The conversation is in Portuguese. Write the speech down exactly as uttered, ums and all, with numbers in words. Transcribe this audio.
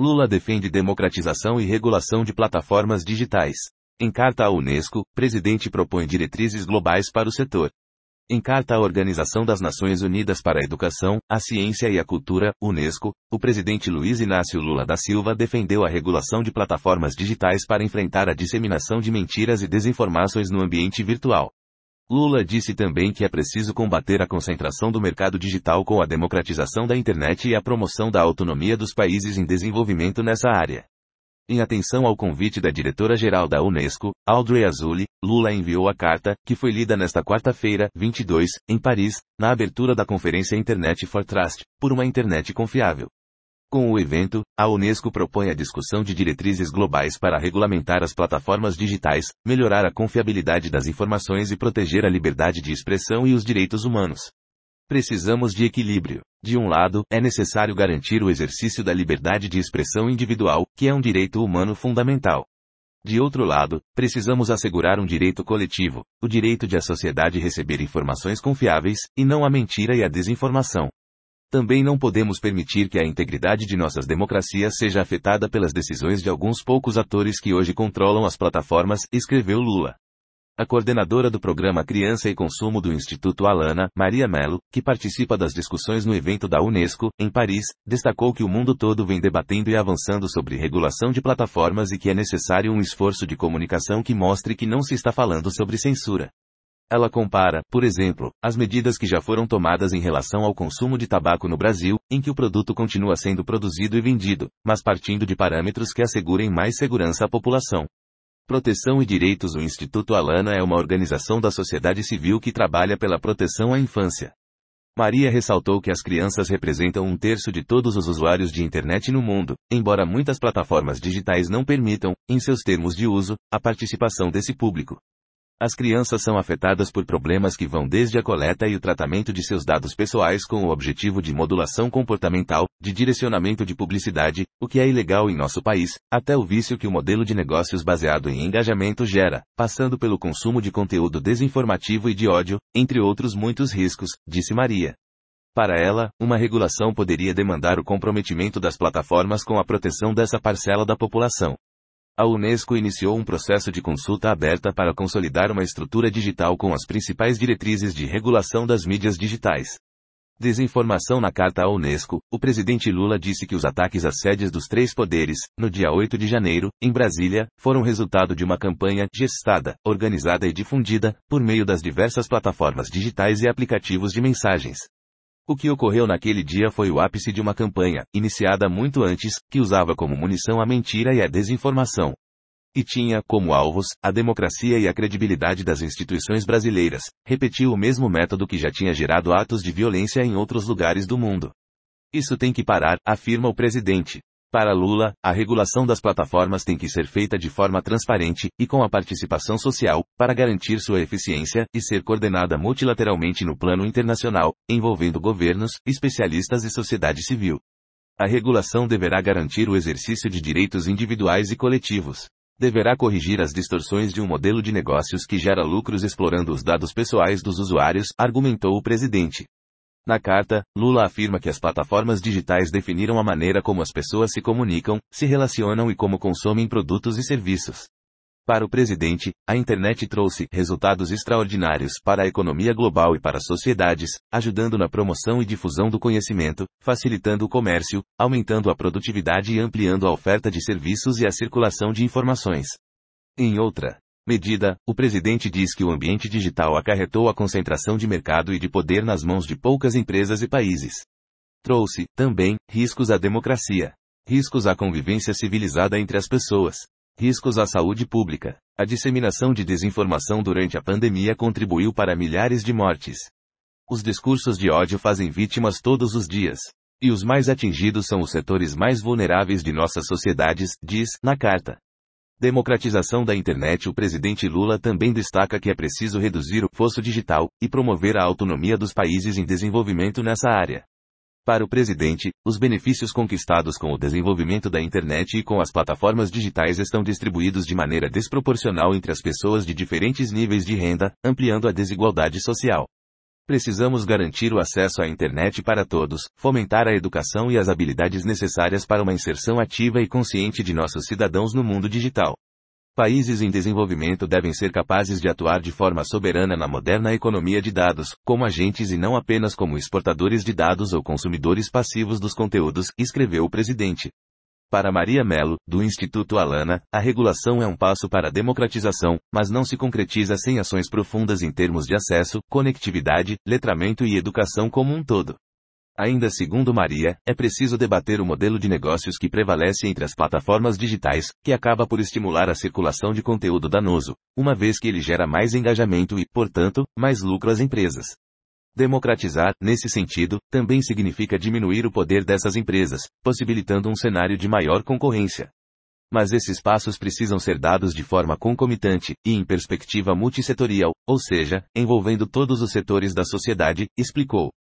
Lula defende democratização e regulação de plataformas digitais. Em carta à Unesco, presidente propõe diretrizes globais para o setor. Em carta à Organização das Nações Unidas para a Educação, a Ciência e a Cultura, Unesco, o presidente Luiz Inácio Lula da Silva defendeu a regulação de plataformas digitais para enfrentar a disseminação de mentiras e desinformações no ambiente virtual. Lula disse também que é preciso combater a concentração do mercado digital com a democratização da internet e a promoção da autonomia dos países em desenvolvimento nessa área. Em atenção ao convite da diretora-geral da Unesco, Audrey Azoulay, Lula enviou a carta, que foi lida nesta quarta-feira, vinte e dois, em Paris, na abertura da conferência Internet for Trust, por uma internet confiável. Com o evento, a Unesco propõe a discussão de diretrizes globais para regulamentar as plataformas digitais, melhorar a confiabilidade das informações e proteger a liberdade de expressão e os direitos humanos. Precisamos de equilíbrio. De um lado, é necessário garantir o exercício da liberdade de expressão individual, que é um direito humano fundamental. De outro lado, precisamos assegurar um direito coletivo, o direito de a sociedade receber informações confiáveis, e não a mentira e a desinformação. Também não podemos permitir que a integridade de nossas democracias seja afetada pelas decisões de alguns poucos atores que hoje controlam as plataformas, escreveu Lula. A coordenadora do programa Criança e Consumo do Instituto Alana, Maria Mello, que participa das discussões no evento da Unesco, em Paris, destacou que o mundo todo vem debatendo e avançando sobre regulação de plataformas e que é necessário um esforço de comunicação que mostre que não se está falando sobre censura. Ela compara, por exemplo, as medidas que já foram tomadas em relação ao consumo de tabaco no Brasil, em que o produto continua sendo produzido e vendido, mas partindo de parâmetros que assegurem mais segurança à população. Proteção e Direitos. O Instituto Alana é uma organização da sociedade civil que trabalha pela proteção à infância. Maria ressaltou que as crianças representam um terço de todos os usuários de internet no mundo, embora muitas plataformas digitais não permitam, em seus termos de uso, a participação desse público. As crianças são afetadas por problemas que vão desde a coleta e o tratamento de seus dados pessoais com o objetivo de modulação comportamental, de direcionamento de publicidade, o que é ilegal em nosso país, até o vício que o modelo de negócios baseado em engajamento gera, passando pelo consumo de conteúdo desinformativo e de ódio, entre outros muitos riscos, disse Maria. Para ela, uma regulação poderia demandar o comprometimento das plataformas com a proteção dessa parcela da população. A Unesco iniciou um processo de consulta aberta para consolidar uma estrutura digital com as principais diretrizes de regulação das mídias digitais. Desinformação. Na carta à Unesco, o presidente Lula disse que os ataques às sedes dos três poderes, no dia oito de janeiro, em Brasília, foram resultado de uma campanha gestada, organizada e difundida, por meio das diversas plataformas digitais e aplicativos de mensagens. O que ocorreu naquele dia foi o ápice de uma campanha, iniciada muito antes, que usava como munição a mentira e a desinformação. E tinha, como alvos, a democracia e a credibilidade das instituições brasileiras. Repetiu o mesmo método que já tinha gerado atos de violência em outros lugares do mundo. Isso tem que parar, afirma o presidente. Para Lula, a regulação das plataformas tem que ser feita de forma transparente, e com a participação social, para garantir sua eficiência, e ser coordenada multilateralmente no plano internacional, envolvendo governos, especialistas e sociedade civil. A regulação deverá garantir o exercício de direitos individuais e coletivos. Deverá corrigir as distorções de um modelo de negócios que gera lucros explorando os dados pessoais dos usuários, argumentou o presidente. Na carta, Lula afirma que as plataformas digitais definiram a maneira como as pessoas se comunicam, se relacionam e como consomem produtos e serviços. Para o presidente, a internet trouxe resultados extraordinários para a economia global e para as sociedades, ajudando na promoção e difusão do conhecimento, facilitando o comércio, aumentando a produtividade e ampliando a oferta de serviços e a circulação de informações. Em outra medida, o presidente diz que o ambiente digital acarretou a concentração de mercado e de poder nas mãos de poucas empresas e países. Trouxe, também, riscos à democracia, riscos à convivência civilizada entre as pessoas, riscos à saúde pública. A disseminação de desinformação durante a pandemia contribuiu para milhares de mortes. Os discursos de ódio fazem vítimas todos os dias. E os mais atingidos são os setores mais vulneráveis de nossas sociedades, diz, na carta. Democratização da internet. O presidente Lula também destaca que é preciso reduzir o fosso digital e promover a autonomia dos países em desenvolvimento nessa área. Para o presidente, os benefícios conquistados com o desenvolvimento da internet e com as plataformas digitais estão distribuídos de maneira desproporcional entre as pessoas de diferentes níveis de renda, ampliando a desigualdade social. Precisamos garantir o acesso à internet para todos, fomentar a educação e as habilidades necessárias para uma inserção ativa e consciente de nossos cidadãos no mundo digital. Países em desenvolvimento devem ser capazes de atuar de forma soberana na moderna economia de dados, como agentes e não apenas como exportadores de dados ou consumidores passivos dos conteúdos, escreveu o presidente. Para Maria Mello, do Instituto Alana, a regulação é um passo para a democratização, mas não se concretiza sem ações profundas em termos de acesso, conectividade, letramento e educação como um todo. Ainda segundo Maria, é preciso debater o modelo de negócios que prevalece entre as plataformas digitais, que acaba por estimular a circulação de conteúdo danoso, uma vez que ele gera mais engajamento e, portanto, mais lucro às empresas. Democratizar, nesse sentido, também significa diminuir o poder dessas empresas, possibilitando um cenário de maior concorrência. Mas esses passos precisam ser dados de forma concomitante, e em perspectiva multissetorial, ou seja, envolvendo todos os setores da sociedade, explicou.